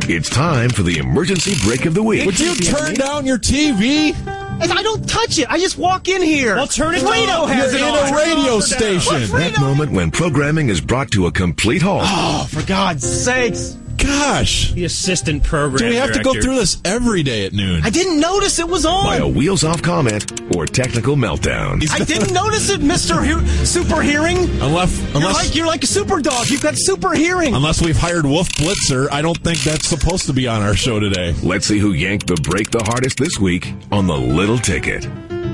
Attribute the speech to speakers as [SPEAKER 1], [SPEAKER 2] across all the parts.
[SPEAKER 1] It's time for the emergency break of the week.
[SPEAKER 2] Would you turn down your TV?
[SPEAKER 3] I don't touch it. I just walk in here.
[SPEAKER 4] Well, turn it
[SPEAKER 3] Reno has
[SPEAKER 2] You're
[SPEAKER 3] it
[SPEAKER 2] in
[SPEAKER 3] on.
[SPEAKER 2] a radio station.
[SPEAKER 1] That moment when programming is brought to a complete halt.
[SPEAKER 3] Oh, for God's sakes.
[SPEAKER 2] Gosh.
[SPEAKER 4] The assistant program
[SPEAKER 2] Do we have
[SPEAKER 4] director.
[SPEAKER 2] to go through this every day at noon?
[SPEAKER 3] I didn't notice it was
[SPEAKER 1] By a
[SPEAKER 3] on.
[SPEAKER 1] wheels-off comment or technical meltdown.
[SPEAKER 3] I didn't notice it, Mr. Super Hearing. You're like a super dog. You've got super hearing.
[SPEAKER 2] Unless we've hired Wolf Blitzer, I don't think that's supposed to be on our show today.
[SPEAKER 1] Let's see who yanked the break the hardest this week on the Little Ticket.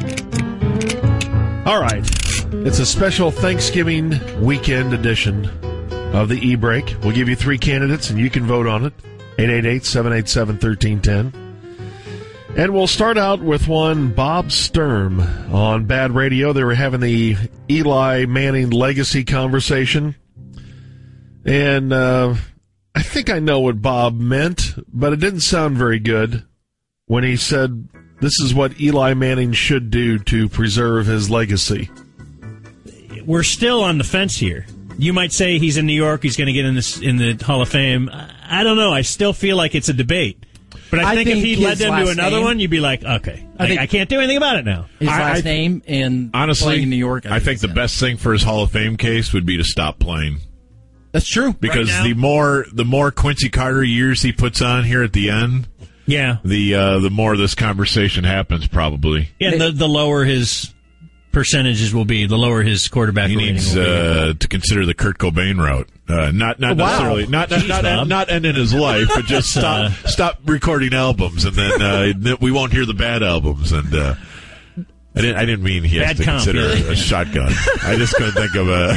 [SPEAKER 5] All right. It's a special Thanksgiving weekend edition of the E-Break. We'll give you 3 candidates, and you can vote on it. 888-787-1310. And we'll start out with one, Bob Sturm on Bad Radio. They were having the Eli Manning legacy conversation. And I think I know what Bob meant, but it didn't sound very good when he said this is what Eli Manning should do to preserve his legacy.
[SPEAKER 4] We're still on the fence here. You might say he's in New York, he's going to get in the Hall of Fame. I don't know. I still feel like it's a debate. But I think if he led them to another one, you'd be like, okay, I can't do anything about it now.
[SPEAKER 6] His last name and
[SPEAKER 7] honestly,
[SPEAKER 6] playing in New York.
[SPEAKER 7] I think the best thing for his Hall of Fame case would be to stop playing.
[SPEAKER 6] That's true.
[SPEAKER 7] Because
[SPEAKER 4] Right
[SPEAKER 7] the more Quincy Carter years he puts on here at the end, the more this conversation happens probably.
[SPEAKER 4] Yeah, the lower his percentages will be, the lower his quarterback
[SPEAKER 7] he
[SPEAKER 4] rating
[SPEAKER 7] needs
[SPEAKER 4] will be.
[SPEAKER 7] to consider the Kurt Cobain route. Not necessarily not ending his life, but just stop recording albums, and then we won't hear the bad albums. And I didn't mean he has to consider a shotgun. I just couldn't think of a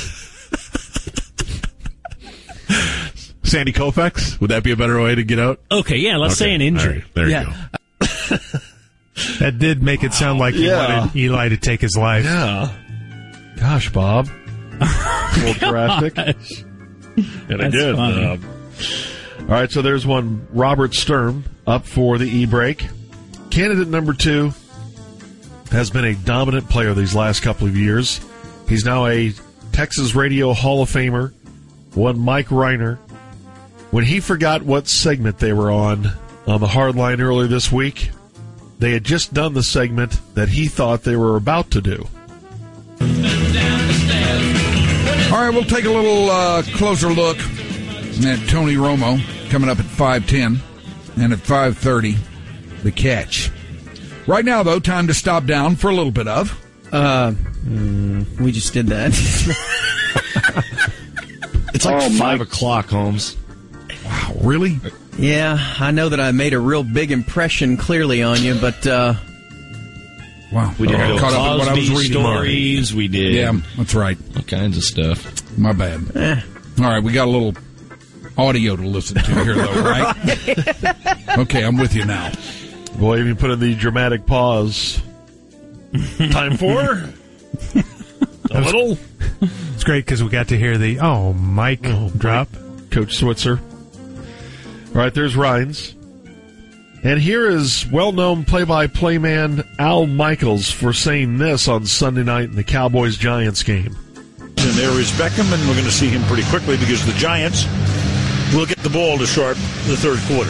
[SPEAKER 7] Sandy Koufax. Would that be a better way to get out?
[SPEAKER 4] Okay, yeah. Let's say an injury.
[SPEAKER 7] Right, there you go.
[SPEAKER 8] That did make it sound like he wanted Eli to take his life.
[SPEAKER 5] Yeah. Gosh, Bob. A little drastic. And again, all right, so there's one, Robert Sturm, up for the E-Break. Candidate number 2 has been a dominant player these last couple of years. He's now a Texas Radio Hall of Famer, one Mike Reiner. When he forgot what segment they were on the Hardline earlier this week, they had just done the segment that he thought they were about to do.
[SPEAKER 9] All right, we'll take a little closer look at Tony Romo coming up at 5:10 and at 5:30, The Catch. Right now, though, time to stop down for a little bit of.
[SPEAKER 6] We just did that.
[SPEAKER 3] It's like 5 o'clock, Holmes.
[SPEAKER 9] Wow, really?
[SPEAKER 6] Yeah, I know that I made a real big impression clearly on you, but
[SPEAKER 9] wow,
[SPEAKER 3] We did
[SPEAKER 9] caught up with what I was reading.
[SPEAKER 3] stories. We did.
[SPEAKER 9] Yeah, that's right.
[SPEAKER 3] All kinds of stuff.
[SPEAKER 9] My bad. All right, we got a little audio to listen to here, though, right? Okay, I'm with you now.
[SPEAKER 5] Boy, if you put in the dramatic pause. Time for a little.
[SPEAKER 8] It's great because we got to hear the mic drop.
[SPEAKER 5] Coach Switzer. All right, there's Rhines. And here is well-known play-by-play man Al Michaels for saying this on Sunday night in the Cowboys-Giants game.
[SPEAKER 10] And there is Beckham, and we're going to see him pretty quickly because the Giants will get the ball to start the third quarter.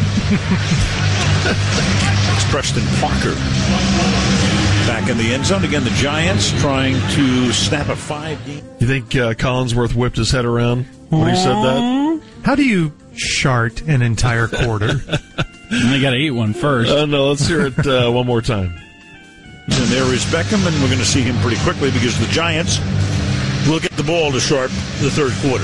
[SPEAKER 10] It's Preston Parker back in the end zone. Again, the Giants trying to snap a 5-game.
[SPEAKER 5] You think Collinsworth whipped his head around when he said that?
[SPEAKER 8] How do you shart an entire quarter?
[SPEAKER 6] I got to eat one first.
[SPEAKER 5] No, let's hear it one more time.
[SPEAKER 10] And there is Beckham, and we're going to see him pretty quickly because the Giants will get the ball to start the third quarter.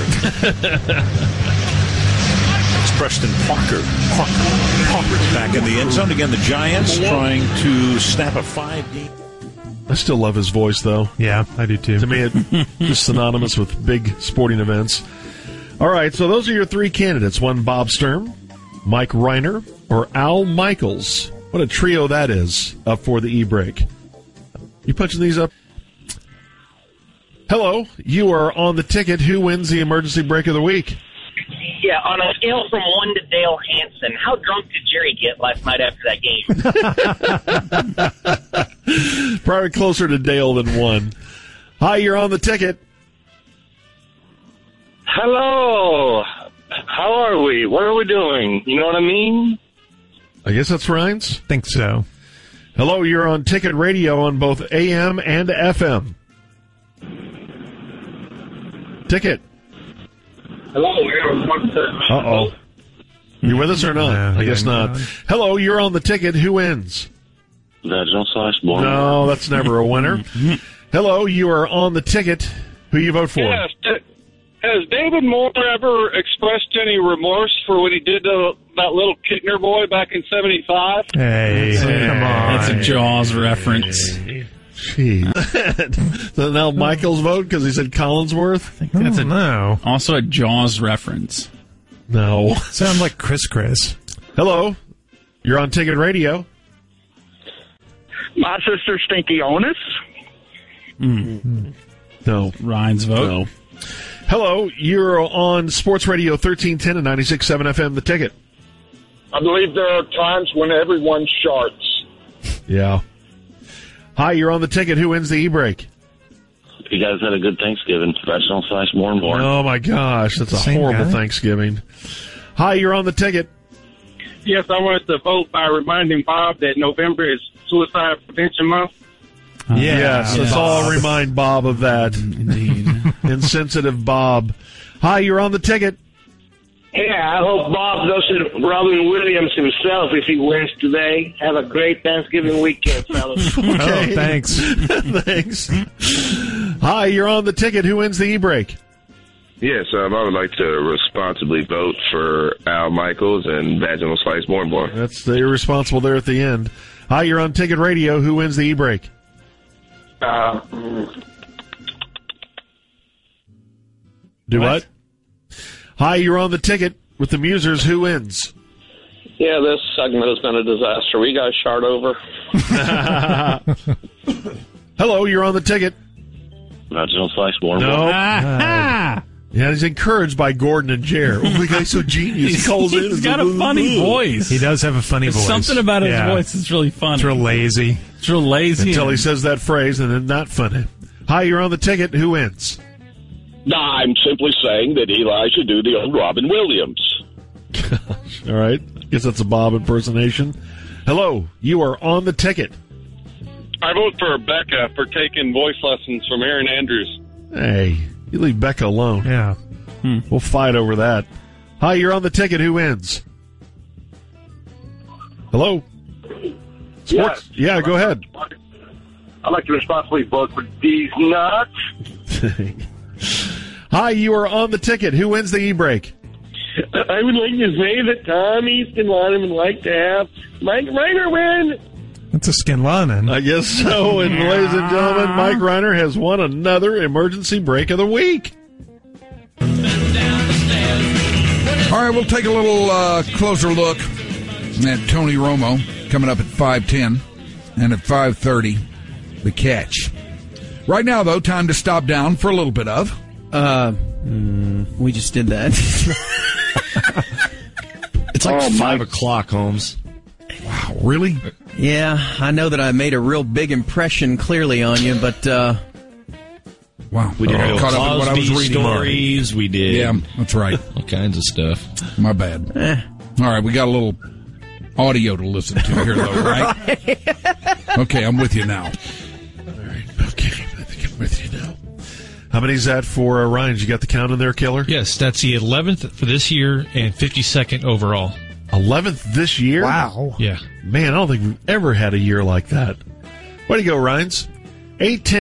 [SPEAKER 10] It's Preston Parker back in the end zone. Again, the Giants trying to snap a 5-game.
[SPEAKER 5] I still love his voice, though.
[SPEAKER 8] Yeah, I do too.
[SPEAKER 5] To me, it's just synonymous with big sporting events. All right, so those are your 3 candidates. One, Bob Sturm, Mike Reiner, or Al Michaels. What a trio that is up for the E-Break. You punching these up? Hello, you are on the ticket. Who wins the emergency break of the week?
[SPEAKER 11] Yeah, on a scale from 1 to Dale Hansen, how drunk did Jerry get last night after that game?
[SPEAKER 5] Probably closer to Dale than 1. Hi, you're on the ticket.
[SPEAKER 11] Hello. How are
[SPEAKER 12] we? What are we doing? You know what I mean?
[SPEAKER 5] I guess that's Ryan's.
[SPEAKER 8] Think so.
[SPEAKER 5] Hello, you're on Ticket Radio on both AM and FM. Ticket.
[SPEAKER 12] Hello.
[SPEAKER 5] Uh-oh. You with us or not?
[SPEAKER 8] No,
[SPEAKER 5] I guess not. Hello, you're on the Ticket. Who wins?
[SPEAKER 12] Vaginal/Born.
[SPEAKER 5] No, that's never a winner. Hello, you are on the Ticket. Who you vote for?
[SPEAKER 13] Yes. Has David Moore ever expressed any remorse for what he did to that little Kittner boy back in '75?
[SPEAKER 8] Hey, come on.
[SPEAKER 14] That's a Jaws reference.
[SPEAKER 5] Jeez. So now Michael's vote because he said Collinsworth?
[SPEAKER 14] That's
[SPEAKER 8] no.
[SPEAKER 14] Also a Jaws reference.
[SPEAKER 5] No.
[SPEAKER 8] Sound like Chris.
[SPEAKER 5] Hello, you're on Ticket Radio.
[SPEAKER 12] My sister Stinky Onus.
[SPEAKER 5] No.
[SPEAKER 14] Ryan's vote.
[SPEAKER 5] No. Hello, you're on Sports Radio 1310 and 96.7 FM, The Ticket.
[SPEAKER 12] I believe there are times when everyone sharts.
[SPEAKER 5] Yeah. Hi, you're on the Ticket. Who wins the e-break?
[SPEAKER 12] You guys had a good Thanksgiving. Vaginal/Born.
[SPEAKER 5] Oh, my gosh. That's a
[SPEAKER 8] Same
[SPEAKER 5] horrible
[SPEAKER 8] guy?
[SPEAKER 5] Thanksgiving. Hi, you're on the Ticket.
[SPEAKER 13] Yes, I wanted to vote by reminding Bob that November is Suicide Prevention Month.
[SPEAKER 5] Yes, let's all remind Bob of that.
[SPEAKER 14] Indeed.
[SPEAKER 5] Insensitive Bob. Hi, you're on the Ticket.
[SPEAKER 11] Yeah, I hope Bob goes to Robin Williams himself if he wins today. Have a great Thanksgiving weekend, fellas.
[SPEAKER 5] Okay.
[SPEAKER 8] Oh, thanks.
[SPEAKER 5] Thanks. Hi, you're on the Ticket. Who wins the e-break?
[SPEAKER 15] Yes, I would like to responsibly vote for Al Michaels and Vaginal/Born.
[SPEAKER 5] That's the irresponsible there at the end. Hi, you're on Ticket Radio. Who wins the e-break? Do what? Hi, you're on the Ticket with the Musers. Who wins?
[SPEAKER 12] Yeah, this segment has been a disaster. We got shard over.
[SPEAKER 5] Hello, you're on the Ticket.
[SPEAKER 12] Vaginal/Born.
[SPEAKER 5] No. Yeah, he's encouraged by Gordon and Jer. Oh, my guy's so genius. He calls in.
[SPEAKER 14] He's got a funny voice.
[SPEAKER 8] He does have a funny voice.
[SPEAKER 14] Something about his voice is really funny.
[SPEAKER 8] It's real lazy.
[SPEAKER 14] It's real lazy.
[SPEAKER 5] Until he says that phrase, and then not funny. Hi, you're on the Ticket. Who wins?
[SPEAKER 12] I'm simply saying that Eli should do the old Robin Williams.
[SPEAKER 5] All right. Guess that's a Bob impersonation. Hello, you are on the Ticket.
[SPEAKER 13] I vote for Becca for taking voice lessons from Aaron Andrews.
[SPEAKER 5] Hey, you leave Becca alone.
[SPEAKER 8] Yeah.
[SPEAKER 5] We'll fight over that. Hi, you're on the Ticket. Who wins? Hello? Sports? Yeah, go ahead.
[SPEAKER 12] I'd like to responsibly vote for these nuts.
[SPEAKER 5] Hi, you are on the Ticket. Who wins the e-break?
[SPEAKER 12] I would like to say that Tom Easton-Lyman would like to have Mike Reiner win.
[SPEAKER 8] That's a Skinlanen.
[SPEAKER 5] I guess so. And ladies and gentlemen, Mike Reiner has won another emergency break of the week.
[SPEAKER 9] All right, we'll take a little closer look at Tony Romo coming up at 5:10 and at 5:30, the catch. Right now, though, time to stop down for a little bit of.
[SPEAKER 6] We just did that.
[SPEAKER 3] It's like 5 o'clock, Holmes.
[SPEAKER 9] Wow, really?
[SPEAKER 6] Yeah, I know that I made a real big impression clearly on you, but
[SPEAKER 9] wow,
[SPEAKER 3] We did
[SPEAKER 9] caught up in what I was
[SPEAKER 3] Cosby
[SPEAKER 9] reading.
[SPEAKER 3] stories. We did.
[SPEAKER 9] Yeah, that's right.
[SPEAKER 3] All kinds of stuff.
[SPEAKER 9] My bad. All right, we got a little audio to listen to here, though, right? Okay, I'm with you now.
[SPEAKER 5] All right, okay, I think I'm with you now. How many is that for Ryan? You got the count in there, Killer?
[SPEAKER 16] Yes, that's the 11th for this year and 52nd overall.
[SPEAKER 5] 11th this year?
[SPEAKER 8] Wow.
[SPEAKER 16] Yeah.
[SPEAKER 5] Man, I don't think we've ever had a year like that. Way to go, Ryans. 8-10.